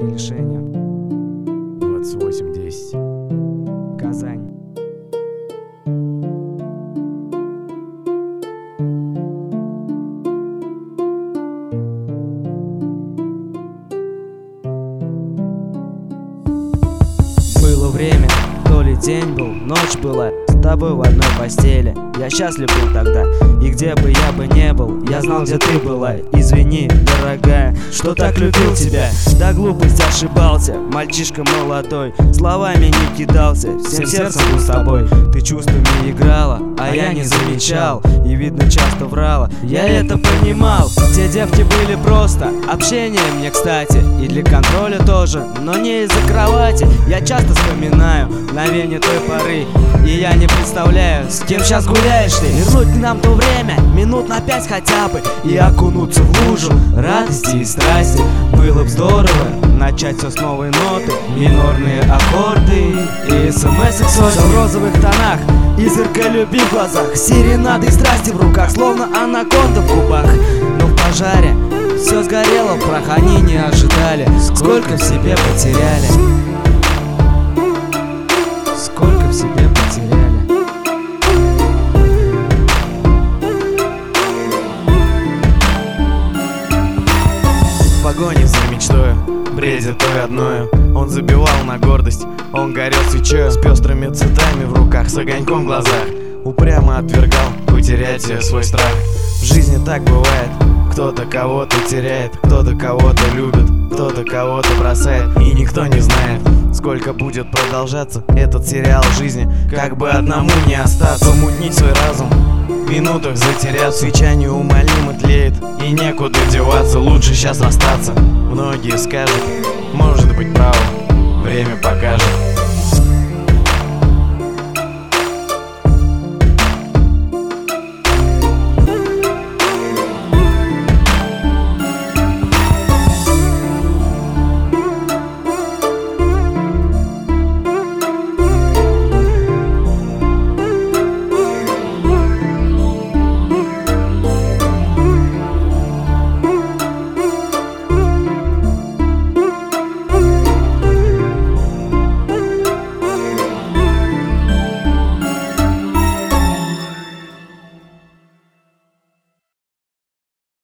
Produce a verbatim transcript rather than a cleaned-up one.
месте лишения. двадцать восемь десять. Казань. Было время, то ли день был, ночь была, с тобой в одной постели. Я счастлив был тогда, и где бы я бы не был, я знал, где ты была. Извини, дорогая, что так любил тебя. Да глупость ошибался, мальчишка молодой, словами не кидался, всем сердцем был с тобой. Ты чувствами играла, а я не замечал, и видно часто врала, я это понимал. Те девки были просто, общение мне кстати, и для контроля тоже, но не из-за кровати. Я часто вспоминаю мгновение той поры, и я не представляю, с кем сейчас гуляешь ты. Вернуть нам то время, минут на пять хотя бы, и окунуться в лужу радости и страсти. Было бы здорово начать все с новой ноты, минорные аккорды и смс-ок сотни. Все в розовых тонах и зыркой любви в глазах, серенады и страсти в руках, словно анаконда в губах. Но в пожаре все сгорело в прах, они не ожидали, сколько в себе потеряли. Сколько в себе потеряли. В погоне за мечтою, бредит той одною. Он забивал на гордость, он горел свечою, с пестрыми цветами в руках, с огоньком в глазах. Упрямо отвергал потерять ее свой страх. В жизни так бывает, кто-то кого-то теряет, кто-то кого-то любит, кто-то кого-то бросает, и никто не знает, сколько будет продолжаться этот сериал жизни. Как бы одному не остаться, помутнить свой разум, в минутах затеряться. Свеча неумолимо тлеет, и некуда деваться, лучше сейчас расстаться. Многие скажут, может быть правы, время покажет.